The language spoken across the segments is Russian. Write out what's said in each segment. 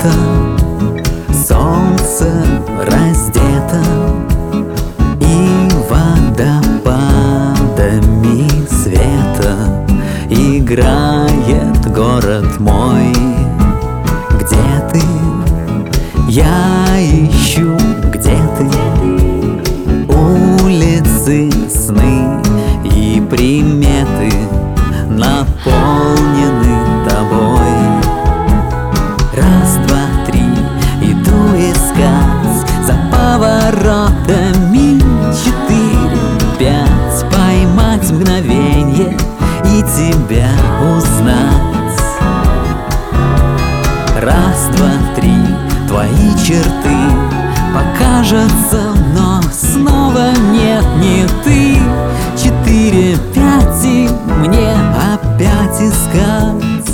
лето, солнце раздето, и водопадами света играет город мой. Где ты? Я ищу, где ты? Улицы, сны и приметы наполнены тобой. Раз, два, три, иду искать за поворотами. Четыре, пять, поймать мгновенье и тебя узнать. Раз, два, три, твои черты покажется, но снова нет, не ты. Четыре, пять, и мне опять искать.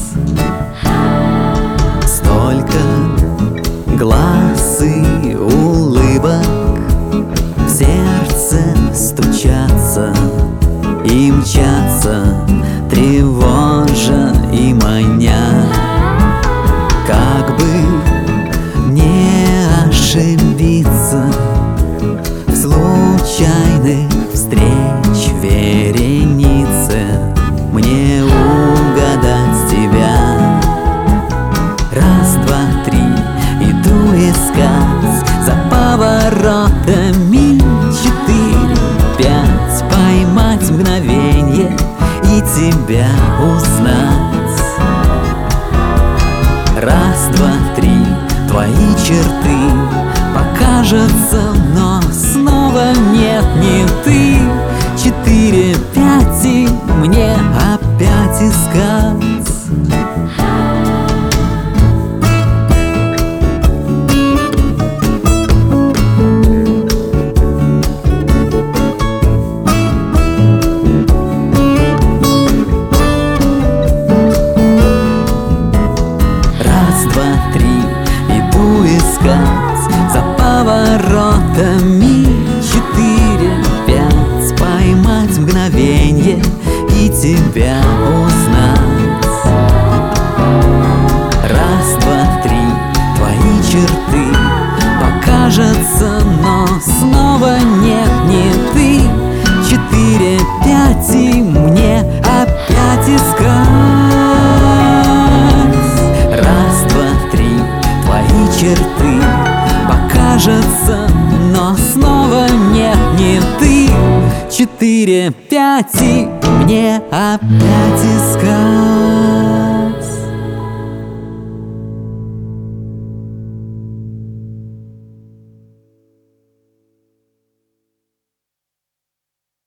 Столько глаз и улыбок в сердце стучатся и мчатся, тревожа и маня. Как бы не ошибиться в случайных встреч веренице, мне угадать тебя. Раз, два, три, иду искать за поворотами. Четыре, пять, поймать мгновенье и тебя узнать. Раз, два, три, твои черты покажется, но снова нет, не ты. Четыре, пять, и мне опять искать. Раз, два, три, иду искать за поворотами. Четыре, пять, поймать мгновенье и тебя узнать. Раз, два, три, твои черты покажется, но снова нет, не ты. Четыре, пять, и мне опять искать. Раз, два, три, твои черты покажется, но снова нет, не ты. Четыре, пять, и мне опять искать.